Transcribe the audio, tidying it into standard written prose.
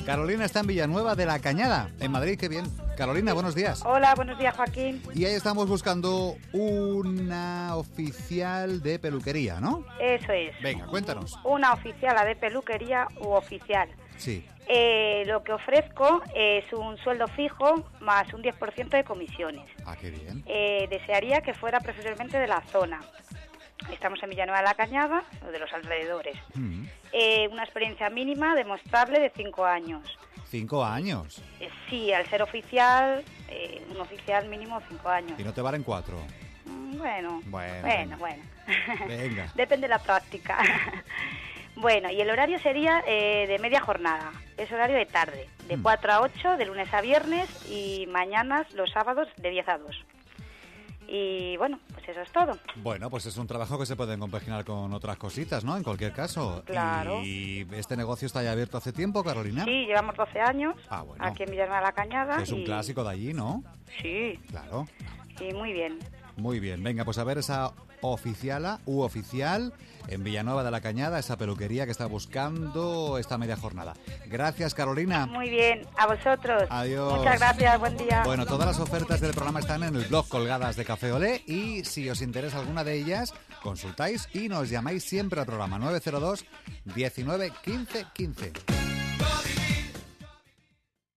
Carolina está en Villanueva de la Cañada, en Madrid, qué bien. Carolina, buenos días. Hola, buenos días, Joaquín. Y ahí estamos buscando una oficial de peluquería, ¿no? Eso es. Venga, cuéntanos. Una oficiala de peluquería u oficial. Sí. Lo que ofrezco es un sueldo fijo más un 10% de comisiones. Ah, qué bien. Desearía que fuera preferiblemente de la zona. Estamos en Villanueva de la Cañada, o de los alrededores. Una experiencia mínima demostrable de 5 años. 5 años. Sí, al ser oficial, un oficial mínimo 5 años. ¿Y no te valen 4? Bueno. Venga. Depende de la práctica. Bueno, y el horario sería de media jornada. Es horario de tarde, de 4 a 8, de lunes a viernes, y mañanas, los sábados, de 10 a 2. Y bueno, pues eso es todo. Bueno, pues es un trabajo que se puede compaginar con otras cositas, ¿no? En cualquier caso. Claro. ¿Y este negocio está ya abierto hace tiempo, Carolina? Sí, llevamos 12 años bueno. aquí en Villanueva de la Cañada. Es un clásico de allí, ¿no? Sí. Claro. Y muy bien. Muy bien. Venga, pues a ver esa oficiala u oficial en Villanueva de la Cañada, esa peluquería que está buscando esta media jornada. Gracias, Carolina. Muy bien. A vosotros. Adiós. Muchas gracias. Buen día. Bueno, todas las ofertas del programa están en el blog colgadas de Café Olé, y si os interesa alguna de ellas, consultáis y nos llamáis siempre al programa 902 19 15 15.